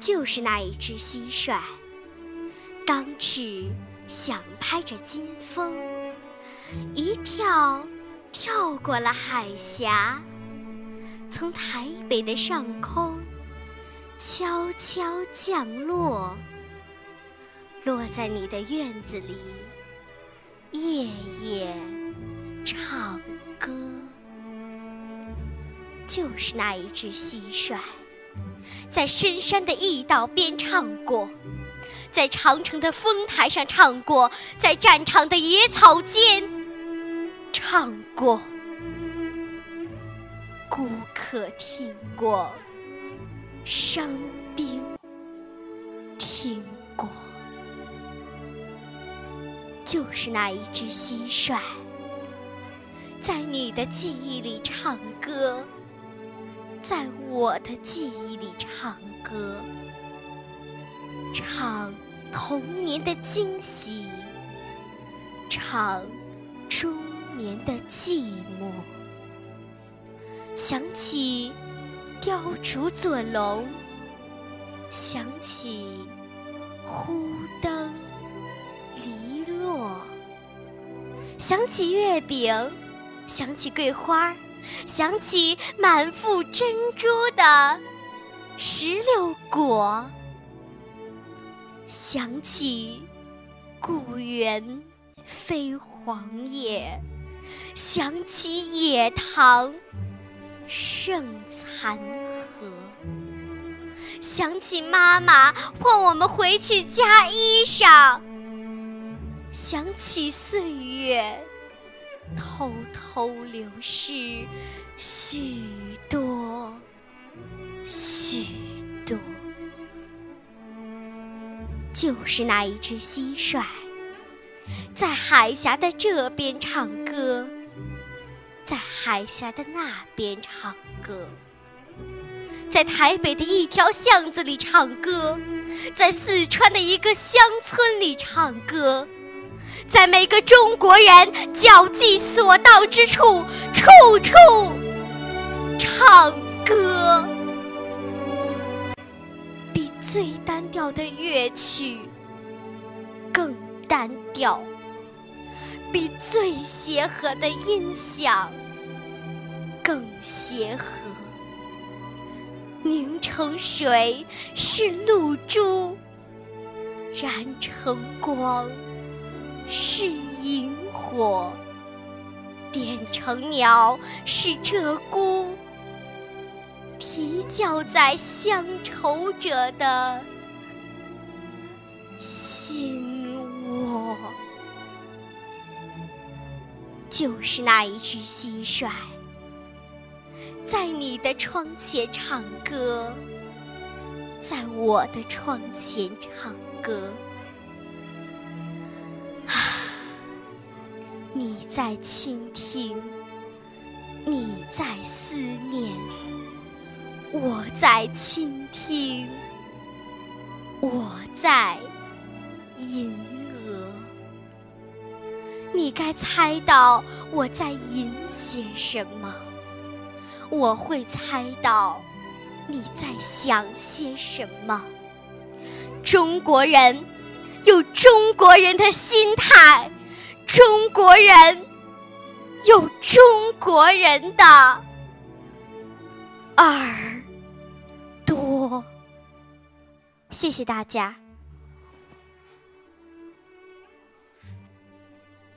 就是那一只蟋蟀，钢翅想拍着金风，一跳跳过了海峡，从台北的上空悄悄降落，落在你的院子里，夜夜唱歌。就是那一只蟋蟀，在深山的驿道边唱过，在长城的烽台上唱过，在战场的野草间唱过。孤客听过，伤兵听过。就是那一只蟋蟀，在你的记忆里唱歌，在我的记忆里唱歌，唱童年的惊喜，唱中年的寂寞。想起雕烛做龙，想起忽灯篱落，想起月饼，想起桂花，想起满腹珍珠的16果，想起故园飞黄叶，想起野塘剩残荷，想起妈妈唤我们回去加衣裳，想起岁月偷偷流逝许多许多。就是那一只蟋蟀，在海峡的这边唱歌，在海峡的那边唱歌，在台北的一条巷子里唱歌，在四川的一个乡村里唱歌，在每个中国人脚迹所到之处，处处唱歌。比最单调的乐曲更单调，比最协和的音响更协和。凝成水是露珠，燃成光是萤火，点成鸟是鹧鸪，啼叫在乡愁者的心窝。就是那一只蟋蟀，在你的窗前唱歌，在我的窗前唱歌。你在倾听，你在思念，我在倾听，我在吟额。你该猜到我在吟些什么，我会猜到你在想些什么。中国人有中国人的心态，中国人有中国人的耳朵。谢谢大家。